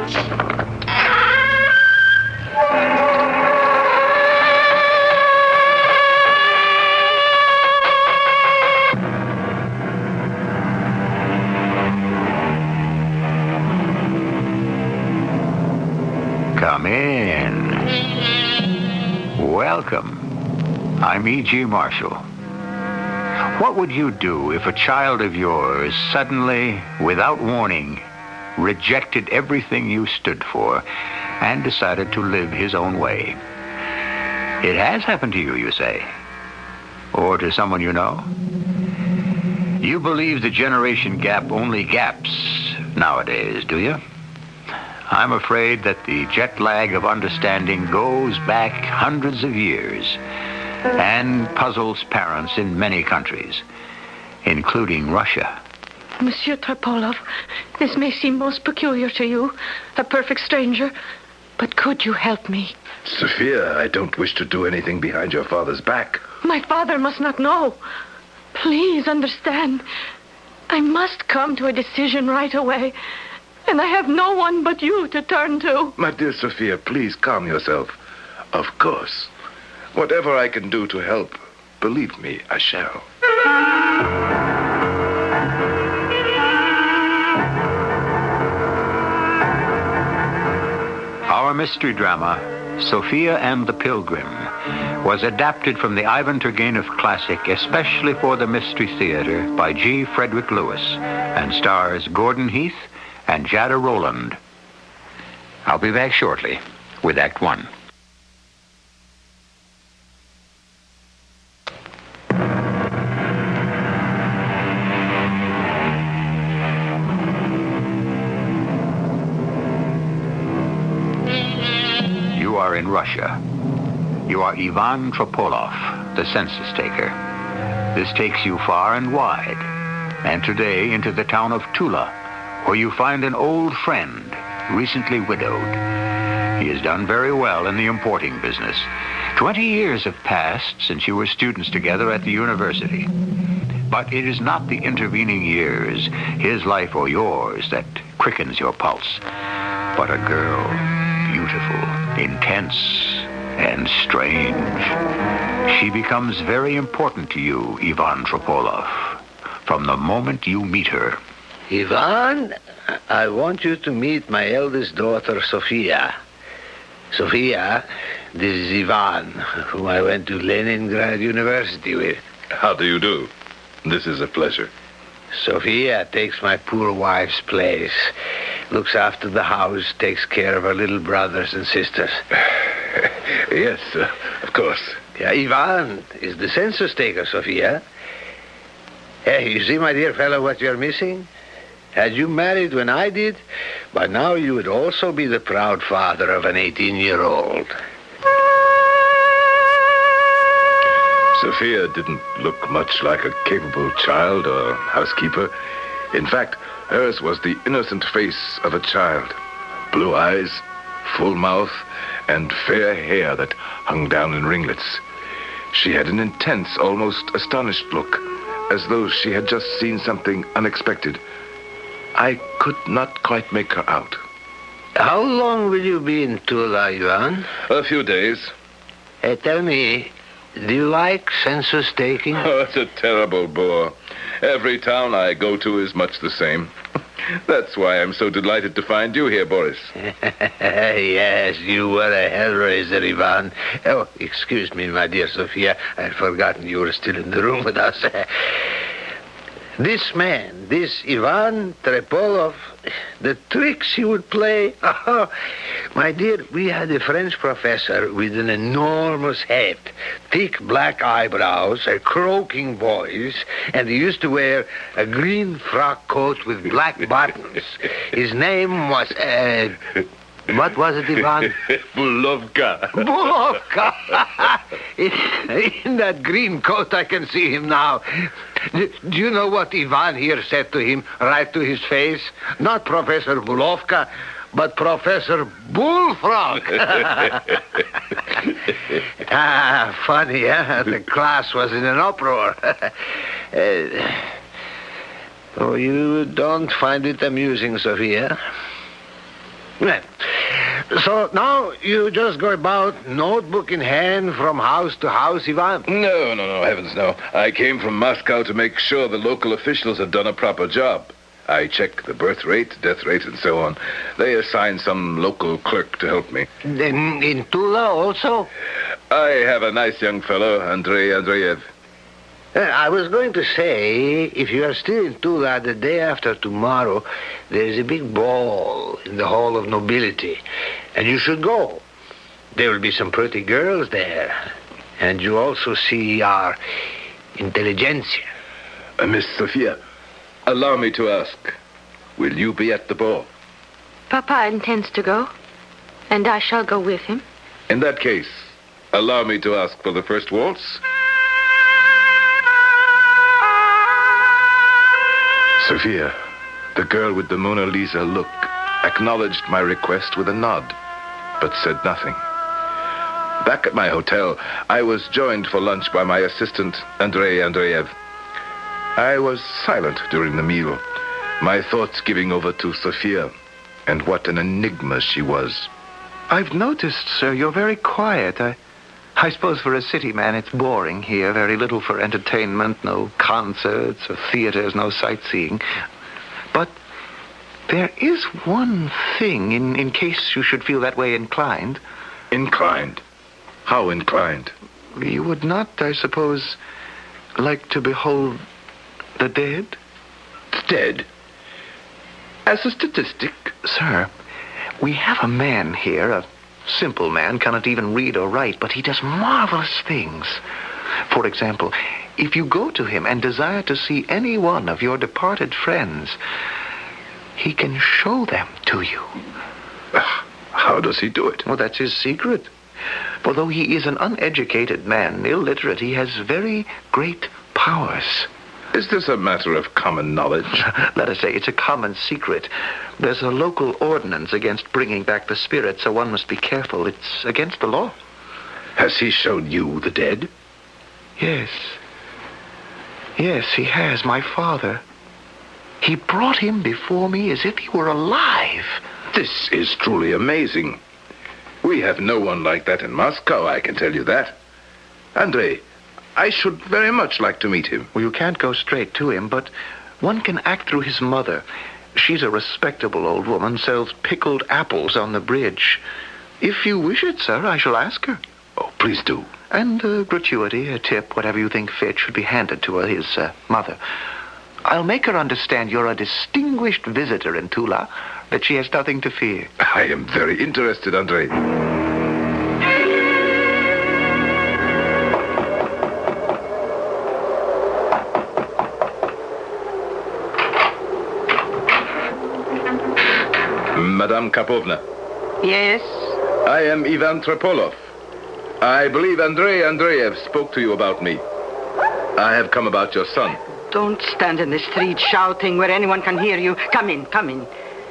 Come in. Welcome. I'm E.G. Marshall. What would you do if a child of yours suddenly, without warning, rejected everything you stood for and decided to live his own way? It has happened to you, you say? Or to someone you know? You believe the generation gap only gaps nowadays, do you? I'm afraid that the jet lag of understanding goes back hundreds of years and puzzles parents in many countries, including Russia. Monsieur Trepolov, this may seem most peculiar to you, a perfect stranger, but could you help me? Sophia, I don't wish to do anything behind your father's back. My father must not know. Please understand. I must come to a decision right away. And I have no one but you to turn to. My dear Sophia, please calm yourself. Of course. Whatever I can do to help, believe me, I shall. Our mystery drama, Sophia and the Pilgrim, was adapted from the Ivan Turgenev classic, especially for the Mystery Theater, by G. Frederick Lewis, and stars Gordon Heath and Jada Rowland. I'll be back shortly with Act One. You are in Russia. You are Ivan Tropolov, the census taker. This takes you far and wide, and today into the town of Tula, where you find an old friend, recently widowed. He has done very well in the importing business. 20 years have passed since you were students together at the university. But it is not the intervening years, his life or yours, that quickens your pulse, but a girl, beautiful, intense, and strange. She becomes very important to you, Ivan Tropolov, from the moment you meet her. Ivan, I want you to meet my eldest daughter, Sophia. Sophia, this is Ivan, whom I went to Leningrad University with. How do you do? This is a pleasure. Sophia takes my poor wife's place, looks after the house, takes care of her little brothers and sisters. Yes, of course. Yeah, Ivan is the census taker, Sophia. Hey, you see, my dear fellow, what you're missing? Had you married when I did, by now you would also be the proud father of an 18-year-old. Sophia didn't look much like a capable child or housekeeper. In fact, hers was the innocent face of a child. Blue eyes, full mouth, and fair hair that hung down in ringlets. She had an intense, almost astonished look, as though she had just seen something unexpected. I could not quite make her out. How long will you be in Tula, Ivan? A few days. Hey, tell me, do you like census taking? Oh, it's a terrible bore. Every town I go to is much the same. That's why I'm so delighted to find you here, Boris. Yes, you were a hellraiser, Ivan. Oh, excuse me, my dear Sophia. I'd forgotten you were still in the room with us. This man, this Ivan Trepolov, the tricks he would play. Oh, my dear, we had a French professor with an enormous head, thick black eyebrows, a croaking voice, and he used to wear a green frock coat with black buttons. His name was, what was it, Ivan? Bulovka. Bulovka! In that green coat, I can see him now. Do you know what Ivan here said to him, right to his face? Not Professor Bulovka, but Professor Bullfrog. Funny, huh? The class was in an uproar. Oh, you don't find it amusing, Sophia? Well, so now you just go about, notebook in hand, from house to house, Ivan? No, heavens no. I came from Moscow to make sure the local officials had done a proper job. I check the birth rate, death rate, and so on. They assign some local clerk to help me. In Tula also? I have a nice young fellow, Andrei Andreev. I was going to say, if you are still in Tula the day after tomorrow, there's a big ball in the Hall of Nobility, and you should go. There will be some pretty girls there, and you also see our intelligentsia. Miss Sophia, allow me to ask, will you be at the ball? Papa intends to go, and I shall go with him. In that case, allow me to ask for the first waltz. Sophia, the girl with the Mona Lisa look, acknowledged my request with a nod, but said nothing. Back at my hotel, I was joined for lunch by my assistant, Andrei Andreev. I was silent during the meal, my thoughts giving over to Sophia, and what an enigma she was. I've noticed, sir, you're very quiet. I suppose for a city man it's boring here. Very little for entertainment, no concerts or theaters, no sightseeing. But there is one thing, in case you should feel that way inclined. Inclined? How inclined? You would not, I suppose, like to behold the dead? The dead? As a statistic? Sir, we have a man here, a simple man, cannot even read or write, but he does marvelous things. For example, if you go to him and desire to see any one of your departed friends, he can show them to you. How does he do it? Well, that's his secret. For though he is an uneducated man, illiterate, he has very great powers. Is this a matter of common knowledge? Let us say it's a common secret. There's a local ordinance against bringing back the spirit, so one must be careful. It's against the law. Has he shown you the dead? Yes. Yes, he has, my father. He brought him before me as if he were alive. This is truly amazing. We have no one like that in Moscow, I can tell you that. Andrei, I should very much like to meet him. Well, you can't go straight to him, but one can act through his mother. She's a respectable old woman, sells pickled apples on the bridge. If you wish it, sir, I shall ask her. Oh, please do. And a gratuity, a tip, whatever you think fit, should be handed to her, his mother. I'll make her understand you're a distinguished visitor in Tula, that she has nothing to fear. I am very interested, Andrei. Madame Karpovna. Yes? I am Ivan Trepolov. I believe Andrei Andreev spoke to you about me. I have come about your son. Don't stand in the street shouting where anyone can hear you. Come in, come in.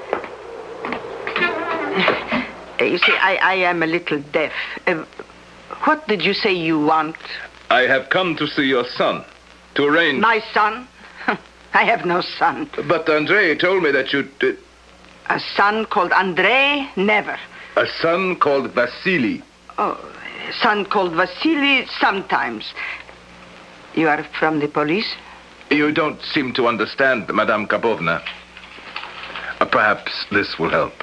You see, I am a little deaf. What did you say you want? I have come to see your son, to arrange... My son? I have no son. But Andrei told me that you... A son called Andrei? Never. A son called Vasily? Oh, a son called Vasily sometimes. You are from the police? You don't seem to understand, Madame Karpovna. Perhaps this will help.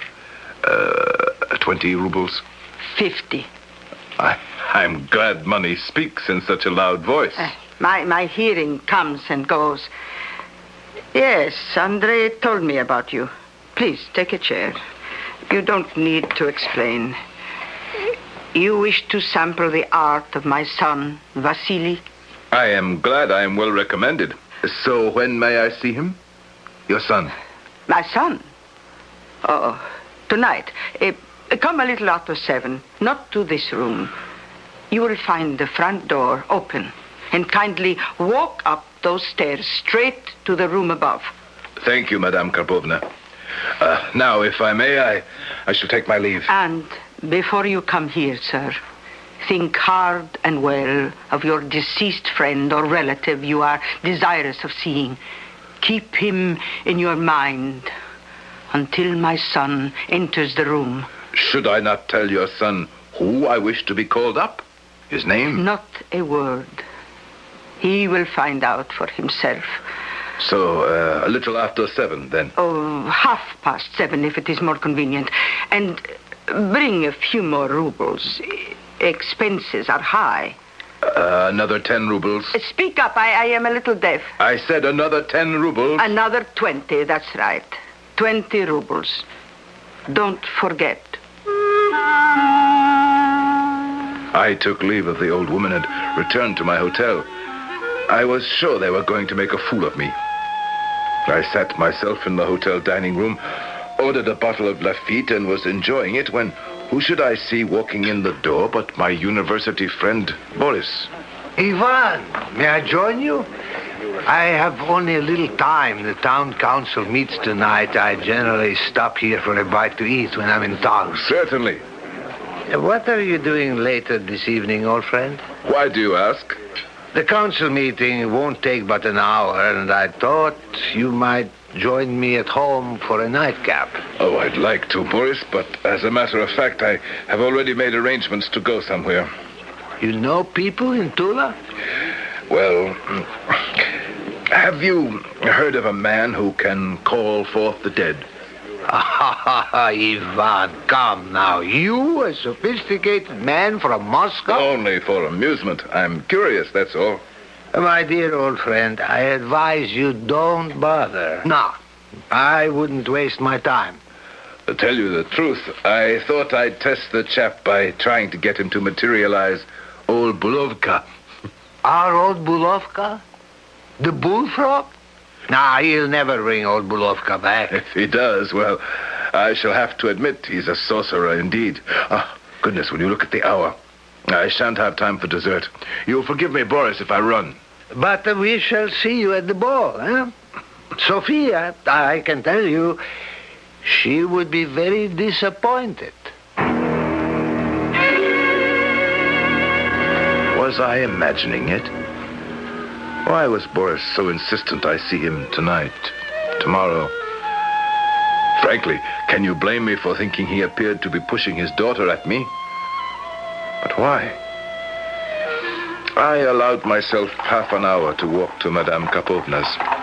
20 rubles? 50. I'm glad money speaks in such a loud voice. My hearing comes and goes. Yes, Andrei told me about you. Please, take a chair. You don't need to explain. You wish to sample the art of my son, Vasily? I am glad I am well recommended. So when may I see him? Your son. My son? Oh, tonight. Come a little after 7. Not to this room. You will find the front door open. And kindly walk up those stairs straight to the room above. Thank you, Madame Karpovna. Now, if I may, I shall take my leave. And before you come here, sir, think hard and well of your deceased friend or relative you are desirous of seeing. Keep him in your mind. until my son enters the room. Should I not tell your son who I wish to be called up? His name? Not a word. He will find out for himself. So, a little after 7, then. Oh, 7:30, if it is more convenient. And bring a few more rubles. Expenses are high. Another 10 rubles. Speak up, I am a little deaf. I said another 10 rubles. Another 20, that's right. 20 rubles. Don't forget. I took leave of the old woman and returned to my hotel. I was sure they were going to make a fool of me. I sat myself in the hotel dining room, ordered a bottle of Lafite, and was enjoying it when who should I see walking in the door but my university friend, Boris. Ivan, may I join you? I have only a little time. The town council meets tonight. I generally stop here for a bite to eat when I'm in town. Certainly. What are you doing later this evening, old friend? Why do you ask? The council meeting won't take but an hour, and I thought you might join me at home for a nightcap. Oh, I'd like to, Boris, but as a matter of fact, I have already made arrangements to go somewhere. You know people in Tula? Well, have you heard of a man who can call forth the dead? Ivan, come now. You, a sophisticated man from Moscow? Only for amusement. I'm curious, that's all. My dear old friend, I advise you don't bother. No, I wouldn't waste my time. To tell you the truth, I thought I'd test the chap by trying to get him to materialize old Bulovka. Our old Bulovka? The bullfrog? Nah, he'll never bring old Bulovka back. If he does, well, I shall have to admit he's a sorcerer indeed. Ah, goodness, when you look at the hour, I shan't have time for dessert. You'll forgive me, Boris, if I run. But we shall see you at the ball, eh? Sophia, I can tell you, she would be very disappointed. Was I imagining it? Why was Boris so insistent I see him tonight, tomorrow? Frankly, can you blame me for thinking he appeared to be pushing his daughter at me? But why? I allowed myself half an hour to walk to Madame Karpovna's.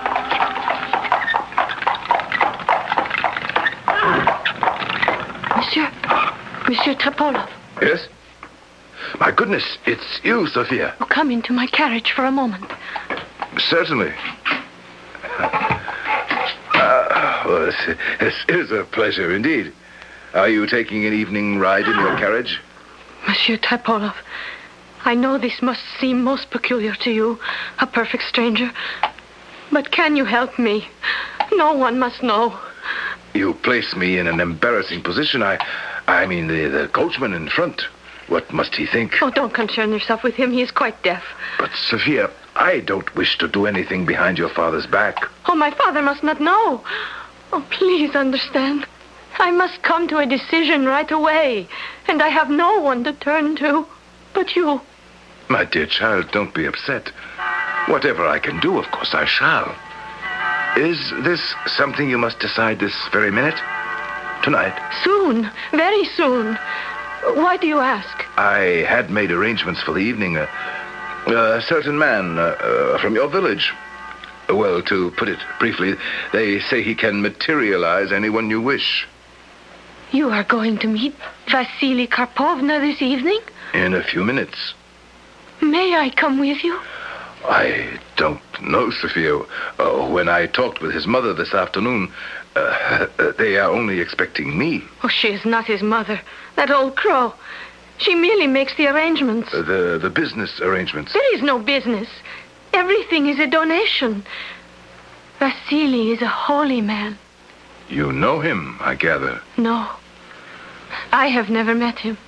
Monsieur Trepolov. Yes? My goodness, it's you, Sophia. Oh, come into my carriage for a moment. Certainly. Well, this is a pleasure indeed. Are you taking an evening ride in your carriage? Monsieur Trepolov, I know this must seem most peculiar to you, a perfect stranger. But can you help me? No one must know. You place me in an embarrassing position. I mean, the coachman in front. What must he think? Oh, don't concern yourself with him. He is quite deaf. But, Sophia, I don't wish to do anything behind your father's back. Oh, my father must not know. Oh, please understand. I must come to a decision right away. And I have no one to turn to but you. My dear child, don't be upset. Whatever I can do, of course, I shall. Is this something you must decide this very minute? Tonight? Soon. Very soon. Why do you ask? I had made arrangements for the evening. A certain man from your village. Well, to put it briefly, they say he can materialize anyone you wish. You are going to meet Vasily Karpovna this evening? In a few minutes. May I come with you? I don't know, Sophia. When I talked with his mother this afternoon, they are only expecting me. Oh, she is not his mother. That old crow. She merely makes the arrangements. The business arrangements. There is no business. Everything is a donation. Vasily is a holy man. You know him, I gather. No. I have never met him.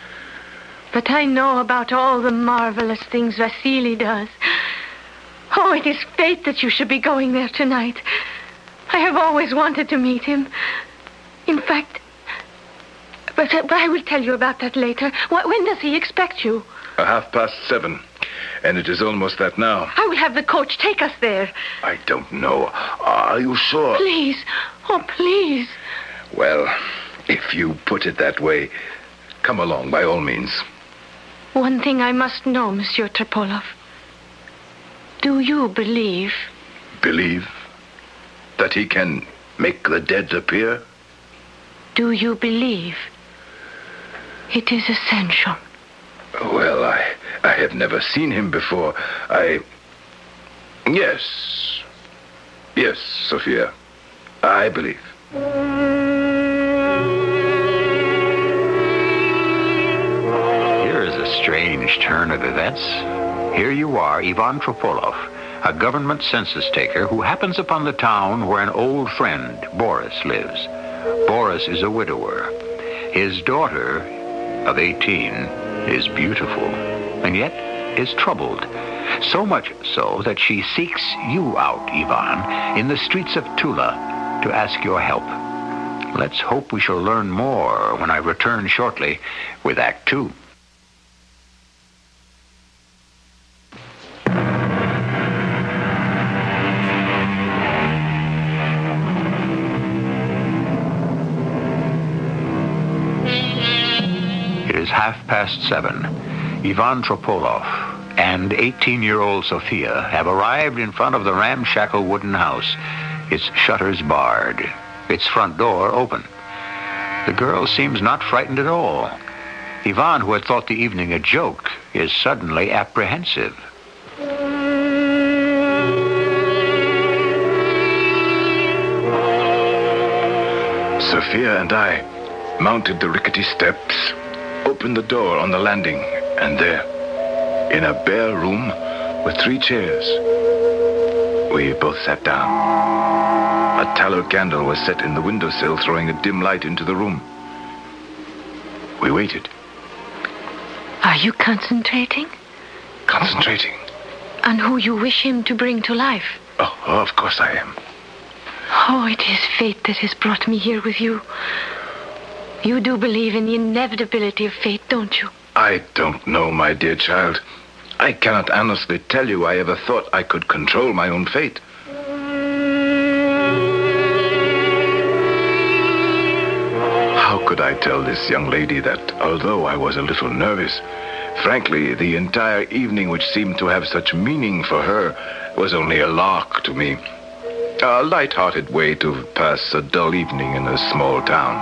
But I know about all the marvelous things Vasily does. Oh, it is fate that you should be going there tonight. I have always wanted to meet him. In fact, but I will tell you about that later. When does he expect you? 7:30. And it is almost that now. I will have the coach take us there. I don't know. Are you sure? Please. Oh, please. Well, if you put it that way, come along by all means. One thing I must know, Monsieur Tripolov. Do you believe? Believe that he can make the dead appear? Do you believe it is essential? Well, I have never seen him before. Yes, Sophia, I believe. Here is a strange turn of events. Here you are, Ivan Tropolov, a government census taker who happens upon the town where an old friend, Boris, lives. Boris is a widower. His daughter, of 18, is beautiful, and yet is troubled. So much so that she seeks you out, Ivan, in the streets of Tula to ask your help. Let's hope we shall learn more when I return shortly with Act 2. It is 7:30. Ivan Tropolov and 18-year-old Sophia have arrived in front of the ramshackle wooden house, its shutters barred, its front door open. The girl seems not frightened at all. Ivan, who had thought the evening a joke, is suddenly apprehensive. Sophia and I mounted the rickety steps, opened the door on the landing, and there, in a bare room with 3 chairs, we both sat down. A tallow candle was set in the windowsill, throwing a dim light into the room. We waited. Are you concentrating? Concentrating? On who you wish him to bring to life? Oh, of course I am. Oh, it is fate that has brought me here with you. You do believe in the inevitability of fate, don't you? I don't know, my dear child. I cannot honestly tell you I ever thought I could control my own fate. How could I tell this young lady that, although I was a little nervous, frankly, the entire evening, which seemed to have such meaning for her, was only a lark to me. A light-hearted way to pass a dull evening in a small town.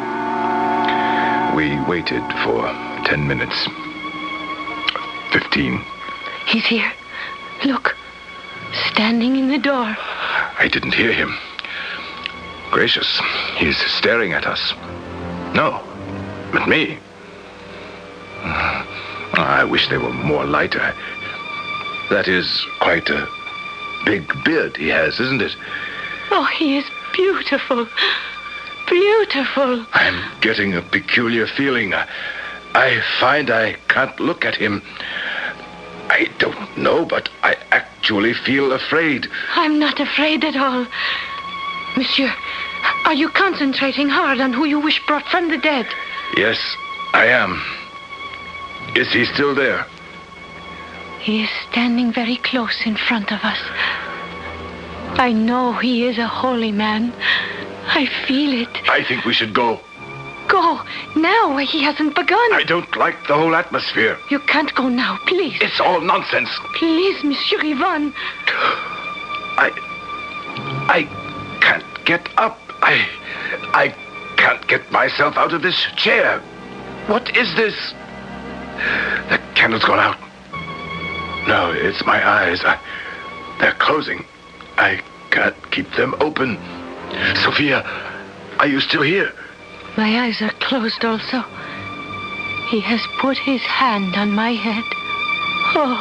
We waited for 10 minutes. 15. He's here. Look. Standing in the door. I didn't hear him. Gracious, he's staring at us. No, at me. I wish they were more lighter. That is quite a big beard he has, isn't it? Oh, he is beautiful. Beautiful. I'm getting a peculiar feeling. I find I can't look at him. I don't know, but I actually feel afraid. I'm not afraid at all. Monsieur, are you concentrating hard on who you wish brought from the dead? Yes, I am. Is he still there? He is standing very close in front of us. I know he is a holy man. I feel it. I think we should go. Go now. He hasn't begun. I don't like the whole atmosphere. You can't go now, please. It's all nonsense. Please, Monsieur Ivan. I can't get up. I can't get myself out of this chair. What is this? The candle's gone out. No, it's my eyes. They're closing. I can't keep them open. Sophia, are you still here? My eyes are closed also. He has put his hand on my head. Oh.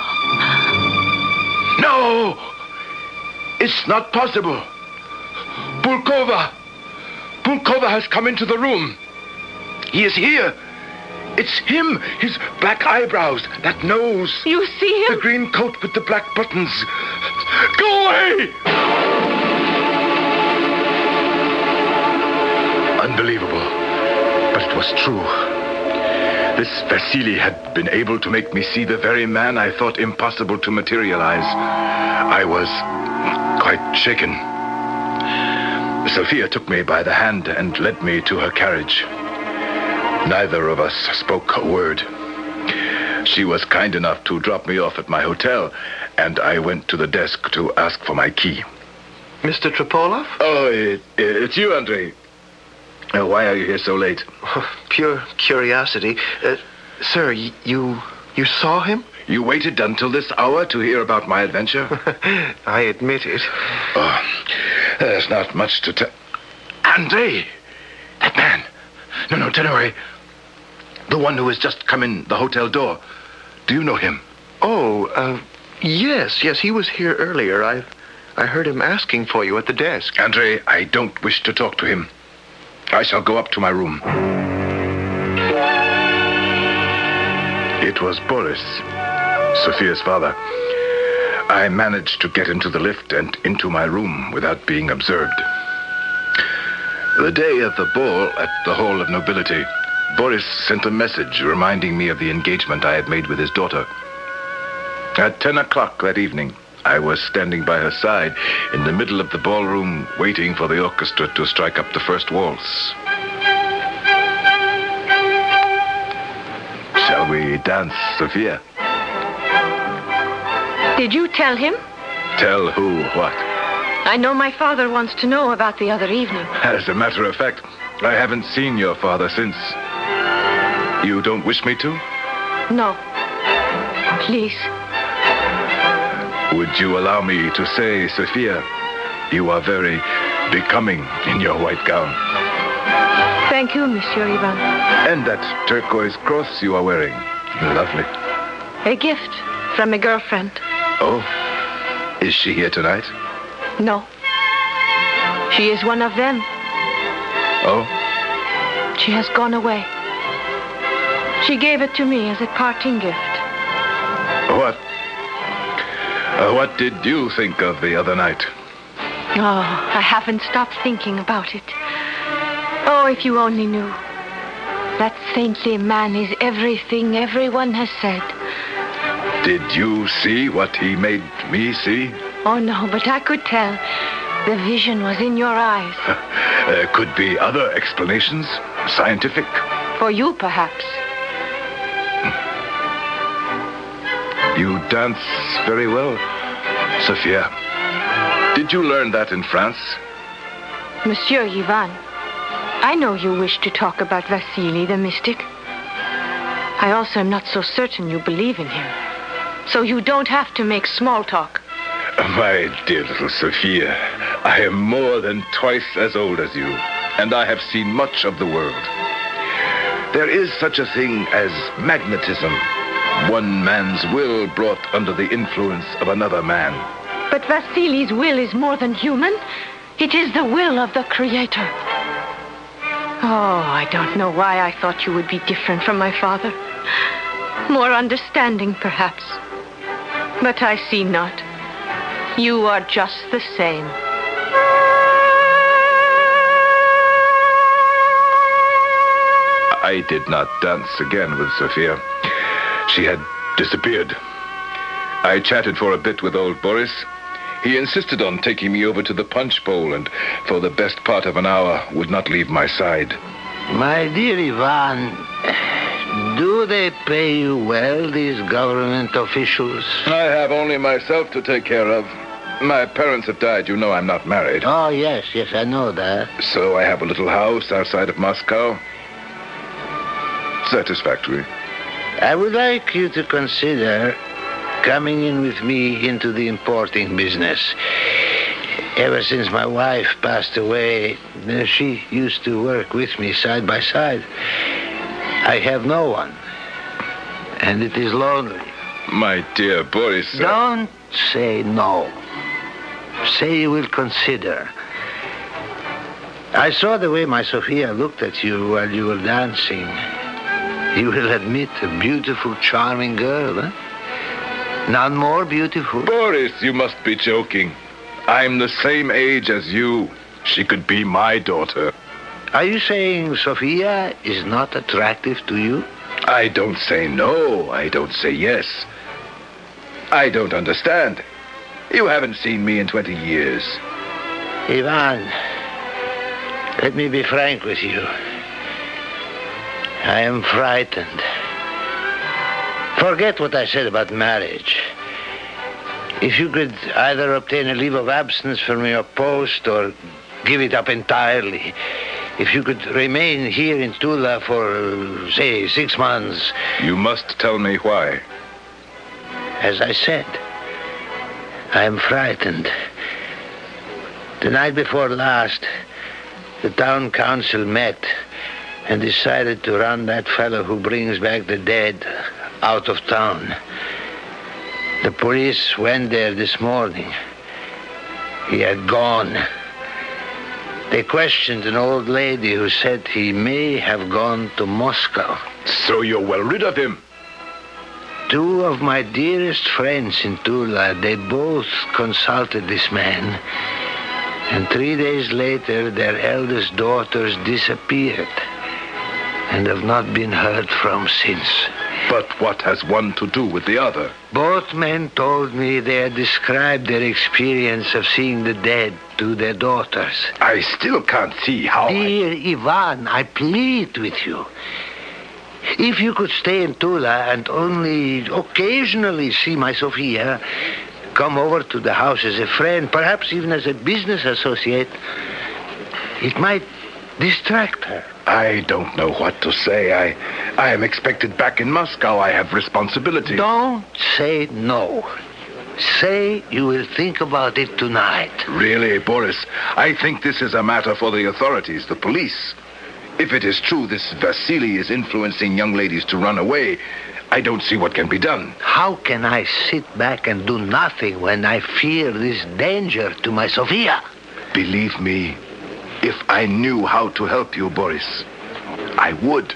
No! It's not possible. Bulkova! Bulkova has come into the room. He is here. It's him. His black eyebrows, that nose. You see him? The green coat with the black buttons. Go away! Unbelievable. But it was true. This Vasily had been able to make me see the very man I thought impossible to materialize. I was quite shaken. Sophia took me by the hand and led me to her carriage. Neither of us spoke a word. She was kind enough to drop me off at my hotel, and I went to the desk to ask for my key. Mr. Tropolov? Oh, it's you, Andrei. Why are you here so late? Oh, pure curiosity. Sir, you saw him? You waited until this hour to hear about my adventure? I admit it. Oh, there's not much to tell. Andrei! That man! No, don't worry. The one who has just come in the hotel door. Do you know him? Oh, yes, he was here earlier. I heard him asking for you at the desk. Andrei, I don't wish to talk to him. I shall go up to my room. It was Boris, Sophia's father. I managed to get into the lift and into my room without being observed. The day of the ball at the Hall of Nobility, Boris sent a message reminding me of the engagement I had made with his daughter. At 10 o'clock that evening, I was standing by her side in the middle of the ballroom waiting for the orchestra to strike up the first waltz. Shall we dance, Sophia? Did you tell him? Tell who what? I know my father wants to know about the other evening. As a matter of fact, I haven't seen your father since. You don't wish me to? No. Please. Would you allow me to say, Sophia, you are very becoming in your white gown. Thank you, Monsieur Ivan. And that turquoise cross you are wearing. Lovely. A gift from a girlfriend. Oh, is she here tonight? No. She is one of them. Oh? She has gone away. She gave it to me as a parting gift. What? What did you think of the other night? Oh, I haven't stopped thinking about it. Oh, if you only knew. That saintly man is everything everyone has said. Did you see what he made me see? Oh, no, but I could tell. The vision was in your eyes. There could be other explanations, scientific. For you, perhaps. You dance very well, Sophia. Did you learn that in France? Monsieur Ivan, I know you wish to talk about Vasily the mystic. I also am not so certain you believe in him. So you don't have to make small talk. My dear little Sophia, I am more than twice as old as you, and I have seen much of the world. There is such a thing as magnetism. One man's will brought under the influence of another man. But Vasily's will is more than human. It is the will of the Creator. Oh, I don't know why I thought you would be different from my father. More understanding, perhaps. But I see not. You are just the same. I did not dance again with Sophia. She had disappeared. I chatted for a bit with old Boris. He insisted on taking me over to the punch bowl and for the best part of an hour would not leave my side. My dear Ivan, do they pay you well, these government officials? I have only myself to take care of. My parents have died. You know I'm not married. Oh, yes, I know that. So I have a little house outside of Moscow. Satisfactory. I would like you to consider coming in with me into the importing business. Ever since my wife passed away, she used to work with me side by side. I have no one, and it is lonely. My dear Boris... Don't say no. Say you will consider. I saw the way my Sophia looked at you while you were dancing. You will admit a beautiful, charming girl, huh? None more beautiful. Boris, you must be joking. I'm the same age as you. She could be my daughter. Are you saying Sophia is not attractive to you? I don't say no. I don't say yes. I don't understand. You haven't seen me in 20 years. Ivan, Let me be frank with you. I am frightened. Forget what I said about marriage. If you could either obtain a leave of absence from your post or give it up entirely, if you could remain here in Tula for, say, 6 months... You must tell me why. As I said, I am frightened. The night before last, the town council met and decided to run that fellow who brings back the dead out of town. The police went there this morning. He had gone. They questioned an old lady who said he may have gone to Moscow. So you're well rid of him? 2 of my dearest friends in Tula, they both consulted this man. And 3 days later, their eldest daughters disappeared and have not been heard from since. But what has one to do with the other? Both men told me they had described their experience of seeing the dead to their daughters. I still can't see how... Dear Ivan, I plead with you. If you could stay in Tula and only occasionally see my Sophia, come over to the house as a friend, perhaps even as a business associate, it might distract her. I don't know what to say. I am expected back in Moscow. I have responsibility. Don't say no. Say you will think about it tonight. Really, Boris, I think this is a matter for the authorities, the police. If it is true this Vasily is influencing young ladies to run away, I don't see what can be done. How can I sit back and do nothing when I fear this danger to my Sophia? Believe me, if I knew how to help you, Boris, I would.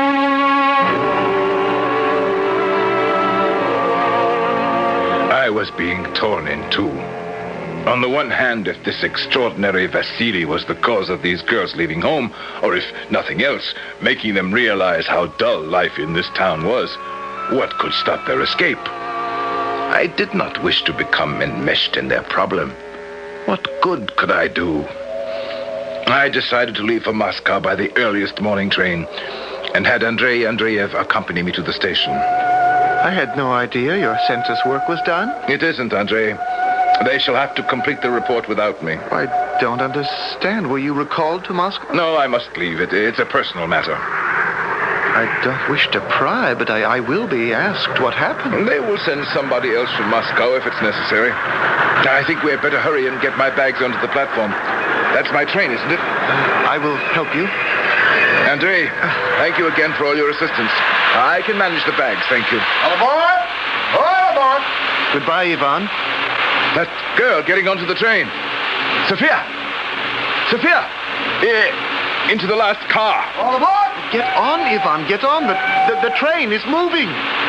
I was being torn in two. On the one hand, if this extraordinary Vasily was the cause of these girls leaving home, or if nothing else, making them realize how dull life in this town was, what could stop their escape? I did not wish to become enmeshed in their problem. What good could I do? I decided to leave for Moscow by the earliest morning train and had Andrei Andreev accompany me to the station. I had no idea your census work was done. It isn't, Andrei. They shall have to complete the report without me. I don't understand. Were you recalled to Moscow? No, I must leave. It's a personal matter. I don't wish to pry, but I will be asked what happened. They will send somebody else from Moscow if it's necessary. I think we had better hurry and get my bags onto the platform. That's my train, isn't it? I will help you. Andrei, thank you again for all your assistance. I can manage the bags, thank you. All aboard! All aboard! Goodbye, Ivan. That girl getting onto the train. Sophia! Sophia! Into the last car. All aboard! Get on, Ivan, get on. The train is moving.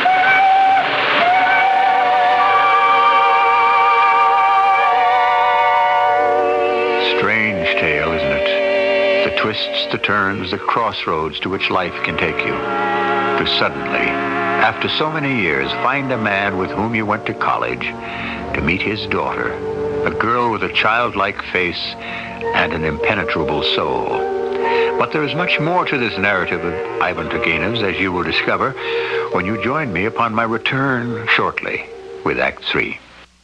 Strange tale, isn't it? The twists, the turns, the crossroads to which life can take you. To suddenly, after so many years, find a man with whom you went to college, to meet his daughter, a girl with a childlike face and an impenetrable soul. But there is much more to this narrative of Ivan Turgenev's, as you will discover when you join me upon my return shortly with Act 3.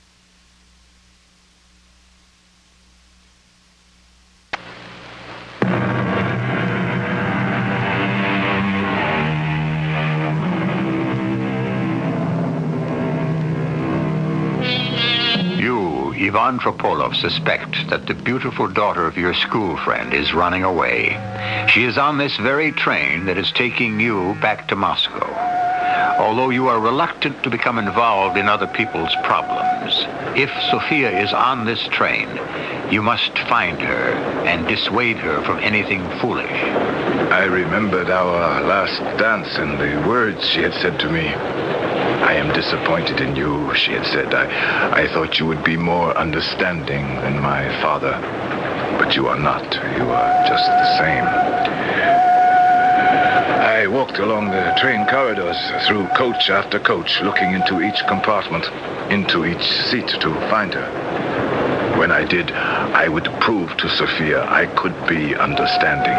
Ivan Tropolov suspect that the beautiful daughter of your school friend is running away. She is on this very train that is taking you back to Moscow. Although you are reluctant to become involved in other people's problems, if Sophia is on this train, you must find her and dissuade her from anything foolish. I remembered our last dance and the words she had said to me. I am disappointed in you, she had said. I thought you would be more understanding than my father. But you are not. You are just the same. I walked along the train corridors, through coach after coach, looking into each compartment, into each seat to find her. When I did, I would prove to Sophia I could be understanding.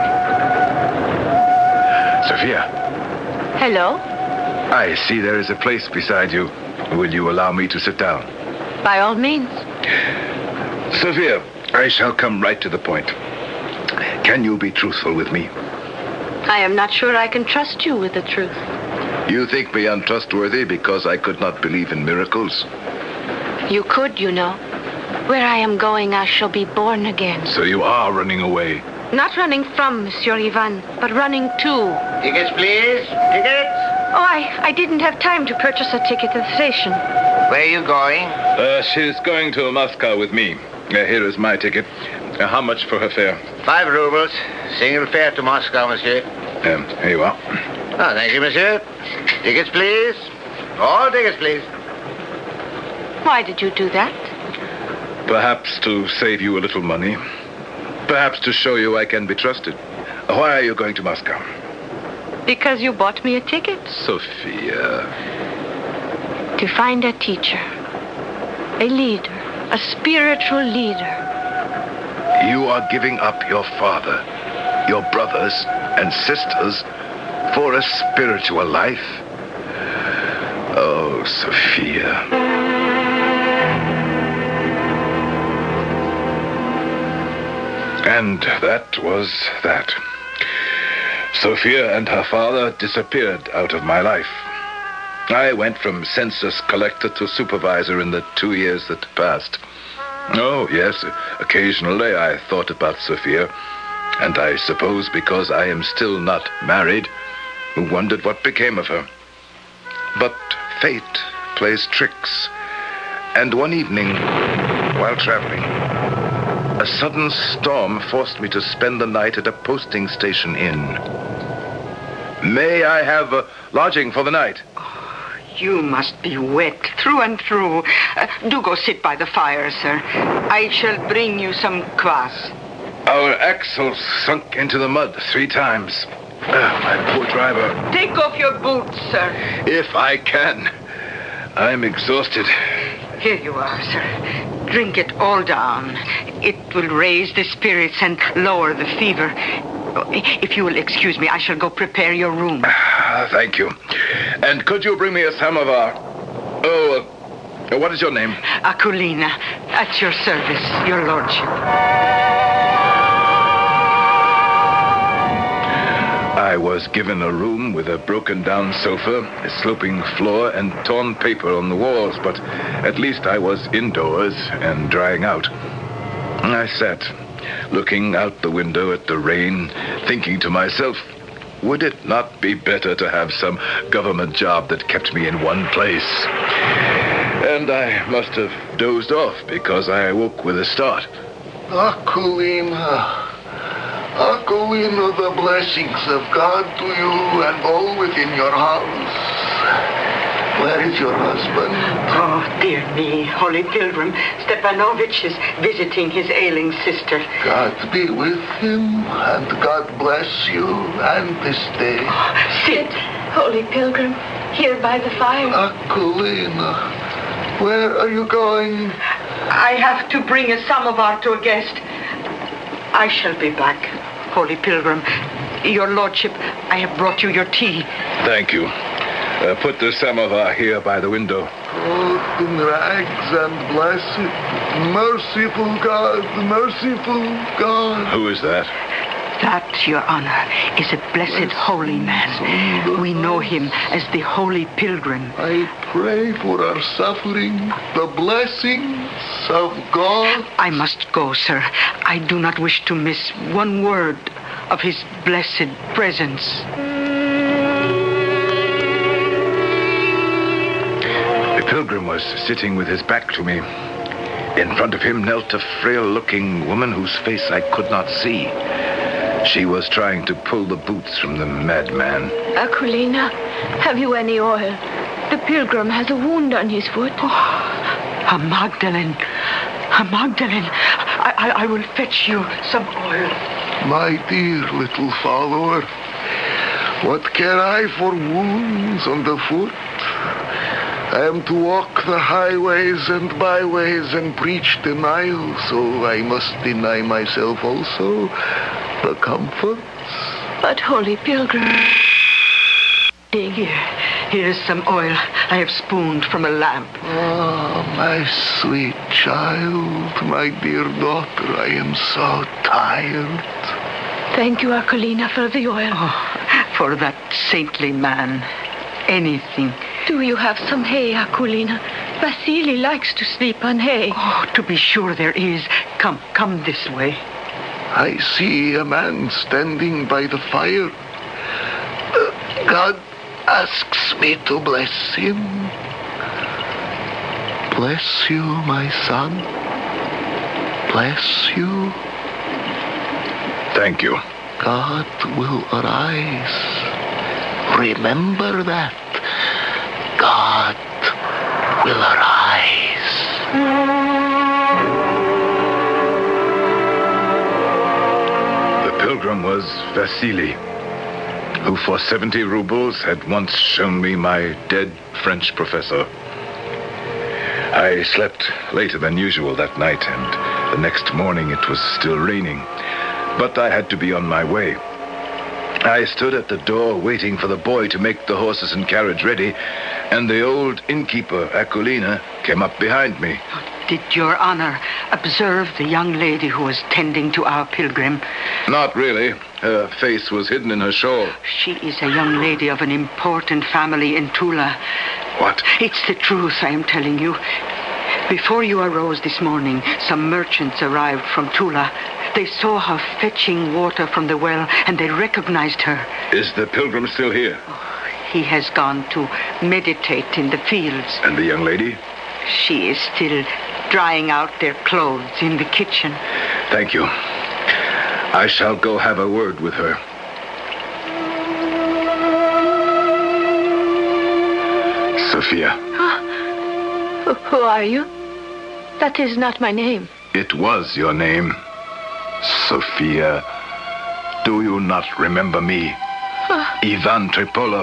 Sophia. Hello? I see there is a place beside you. Will you allow me to sit down? By all means. Sophia, I shall come right to the point. Can you be truthful with me? I am not sure I can trust you with the truth. You think me untrustworthy because I could not believe in miracles? You could, you know. Where I am going, I shall be born again. So you are running away. Not running from Monsieur Ivan, but running to. Tickets, please. Tickets. Oh, I didn't have time to purchase a ticket at the station. Where are you going? She's going to Moscow with me. Here is my ticket. How much for her fare? 5 rubles. Single fare to Moscow, monsieur. Here you are. Oh, thank you, monsieur. Tickets, please. All tickets, please. Why did you do that? Perhaps to save you a little money. Perhaps to show you I can be trusted. Why are you going to Moscow? Because you bought me a ticket. Sophia. To find a teacher. A leader. A spiritual leader. You are giving up your father, your brothers and sisters for a spiritual life? Oh, Sophia. And that was that. Sophia and her father disappeared out of my life. I went from census collector to supervisor in the 2 years that passed. Oh, yes, occasionally I thought about Sophia, and I suppose because I am still not married, wondered what became of her. But fate plays tricks, and one evening, while traveling, a sudden storm forced me to spend the night at a posting station inn. May I have a lodging for the night? You must be wet through and through. Do go sit by the fire, sir. I shall bring you some kvass. Our axles sunk into the mud 3 times. My poor driver. Take off your boots, sir. If I can. I'm exhausted. Here you are, sir. Drink it all down. It will raise the spirits and lower the fever. If you will excuse me, I shall go prepare your room. Thank you. And could you bring me a samovar? Oh, what is your name? Akulina, at your service, your lordship. I was given a room with a broken-down sofa, a sloping floor, and torn paper on the walls, but at least I was indoors and drying out. I sat, looking out the window at the rain, thinking to myself, would it not be better to have some government job that kept me in one place? And I must have dozed off because I awoke with a start. Akulina, Akulina, the blessings of God to you and all within your house. Where is your husband? Oh, dear me, Holy Pilgrim. Stepanovich is visiting his ailing sister. God be with him, and God bless you and this day. Sit, Holy Pilgrim, here by the fire. Akulina, where are you going? I have to bring a samovar to a guest. I shall be back, Holy Pilgrim. Your lordship, I have brought you your tea. Thank you. Put the samovar here by the window. Clothed in rags and blessed, merciful God, merciful God. Who is that? That, Your Honor, is a blessed holy man. We know him as the Holy Pilgrim. I pray for our suffering, the blessings of God. I must go, sir. I do not wish to miss one word of his blessed presence. The pilgrim was sitting with his back to me. In front of him knelt a frail-looking woman whose face I could not see. She was trying to pull the boots from the madman. Akulina, have you any oil? The pilgrim has a wound on his foot. Oh, a Magdalene. A Magdalene. I will fetch you some oil. My dear little follower, what care I for wounds on the foot? I am to walk the highways and byways and preach denial, so I must deny myself also the comforts. But, holy pilgrim... Here is some oil I have spooned from a lamp. Ah, my sweet child, my dear daughter, I am so tired. Thank you, Akulina, for the oil. Oh, for that saintly man, anything. Do you have some hay, Akulina? Vasily likes to sleep on hay. Oh, to be sure there is. Come this way. I see a man standing by the fire. God asks me to bless him. Bless you, my son. Bless you. Thank you. God will arise. Remember that. God will arise. The pilgrim was Vasily, who for 70 rubles had once shown me my dead French professor. I slept later than usual that night, and the next morning it was still raining. But I had to be on my way. I stood at the door waiting for the boy to make the horses and carriage ready, and the old innkeeper, Akulina, came up behind me. Did your honor observe the young lady who was tending to our pilgrim? Not really. Her face was hidden in her shawl. She is a young lady of an important family in Tula. What? It's the truth I am telling you. Before you arose this morning, some merchants arrived from Tula. They saw her fetching water from the well, and they recognized her. Is the pilgrim still here? He has gone to meditate in the fields. And the young lady? She is still drying out their clothes in the kitchen. Thank you. I shall go have a word with her. Sophia. Who are you? That is not my name. It was your name. Sophia. Do you not remember me? Ivan Tripolov.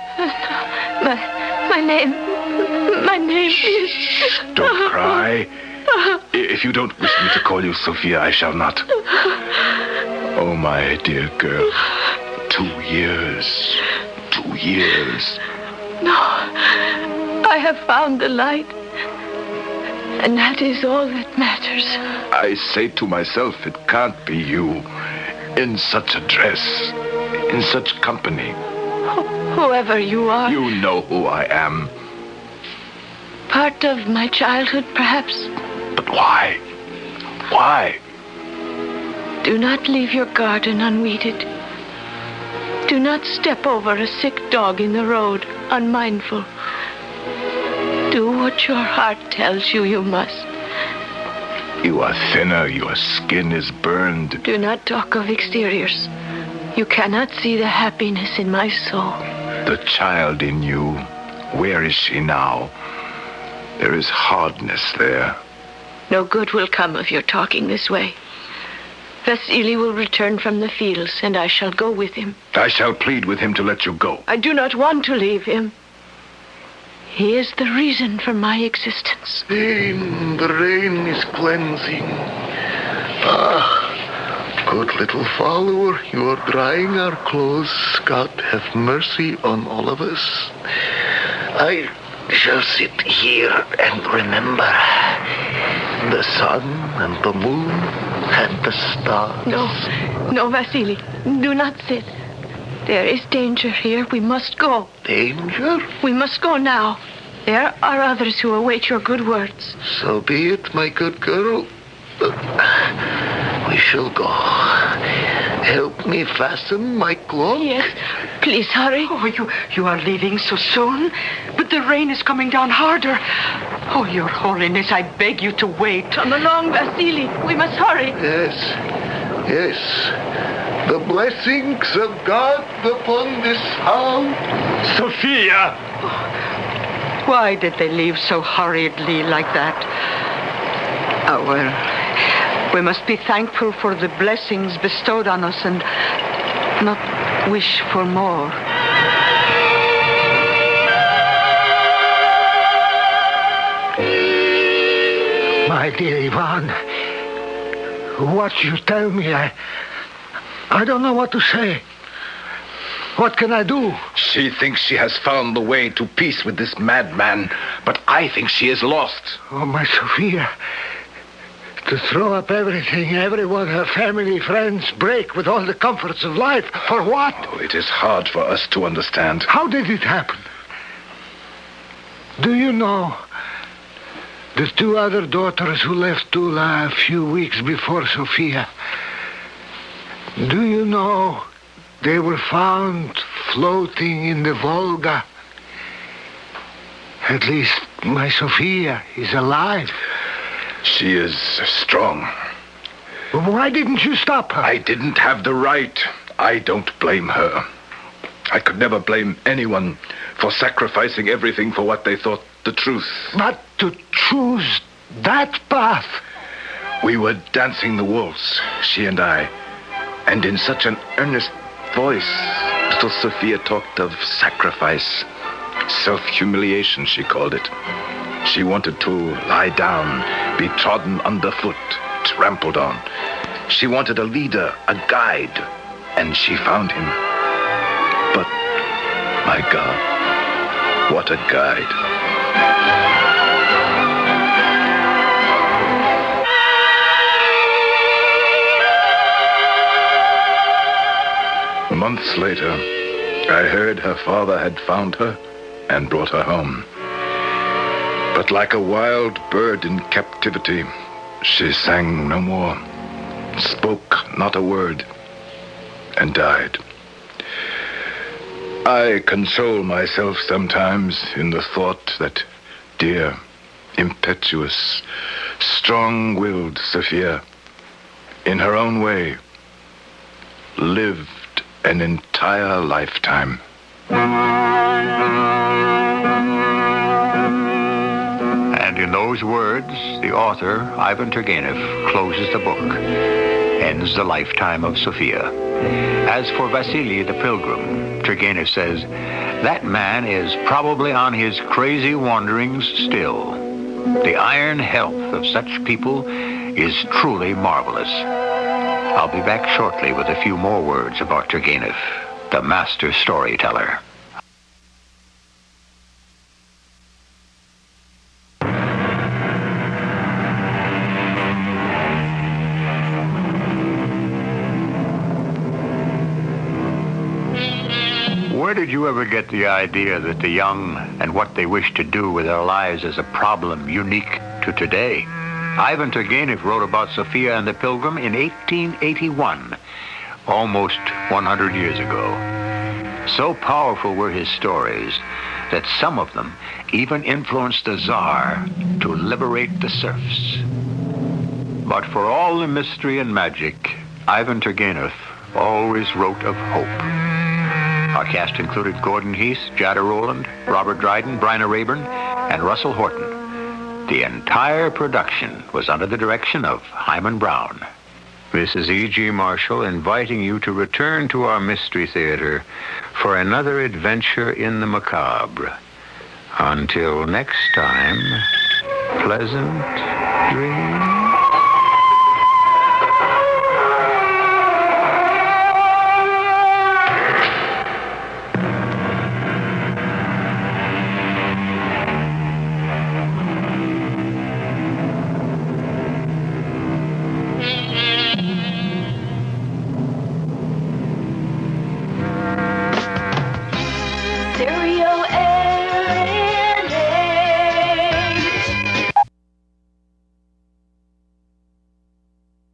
My name is... Don't cry. If you don't wish me to call you Sophia, I shall not. Oh, my dear girl. 2 years. 2 years. No. I have found the light. And that is all that matters. I say to myself, it can't be you. In such a dress. In such company. Whoever you are. You know who I am. Part of my childhood, perhaps. But why? Why? Do not leave your garden unweeded. Do not step over a sick dog in the road, unmindful. Do what your heart tells you you must. You are thinner, your skin is burned. Do not talk of exteriors. You cannot see the happiness in my soul. The child in you, where is she now? There is hardness there. No good will come of your talking this way. Vasily will return from the fields, and I shall go with him. I shall plead with him to let you go. I do not want to leave him. He is the reason for my existence. The rain is cleansing. Ah, good little follower, you are drying our clothes. God have mercy on all of us. I shall sit here and remember the sun and the moon and the stars. No, Vasily, do not sit. There is danger here. We must go. Danger? We must go now. There are others who await your good words. So be it, my good girl. We shall go. Help me fasten my cloak. Yes, please hurry. Oh, you are leaving so soon? But the rain is coming down harder. Oh, Your Holiness, I beg you to wait. Come along, Vasily. We must hurry. Yes. The blessings of God upon this house. Sophia! Why did they leave so hurriedly like that? Oh, well, we must be thankful for the blessings bestowed on us and not wish for more. My dear Ivan, what you tell me, I don't know what to say. What can I do? She thinks she has found the way to peace with this madman, but I think she is lost. Oh, my Sophia. To throw up everything, everyone, her family, friends, break with all the comforts of life. For what? Oh, it is hard for us to understand. How did it happen? Do you know the two other daughters who left Tula a few weeks before Sophia? Do you know they were found floating in the Volga? At least my Sophia is alive. She is strong. Why didn't you stop her? I didn't have the right. I don't blame her. I could never blame anyone for sacrificing everything for what they thought the truth. But to choose that path. We were dancing the waltz, she and I, and in such an earnest voice, little Sophia talked of sacrifice. Self-humiliation, she called it. She wanted to lie down, be trodden underfoot, trampled on. She wanted a leader, a guide, and she found him. But, my God, what a guide. Months later, I heard her father had found her and brought her home. But like a wild bird in captivity, she sang no more, spoke not a word, and died. I console myself sometimes in the thought that dear, impetuous, strong-willed Sophia, in her own way, lived an entire lifetime. And in those words, the author, Ivan Turgenev, closes the book, ends the lifetime of Sophia. As for Vasily the Pilgrim, Turgenev says, that man is probably on his crazy wanderings still. The iron health of such people is truly marvelous. I'll be back shortly with a few more words about Turgenev, the master storyteller. Where did you ever get the idea that the young and what they wish to do with their lives is a problem unique to today? Ivan Turgenev wrote about Sophia and the Pilgrim in 1881, almost 100 years ago. So powerful were his stories that some of them even influenced the Tsar to liberate the serfs. But for all the mystery and magic, Ivan Turgenev always wrote of hope. Our cast included Gordon Heath, Jada Rowland, Robert Dryden, Bryna Rayburn, and Russell Horton. The entire production was under the direction of Hyman Brown. This is E.G. Marshall inviting you to return to our Mystery Theater for another adventure in the macabre. Until next time, pleasant dreams.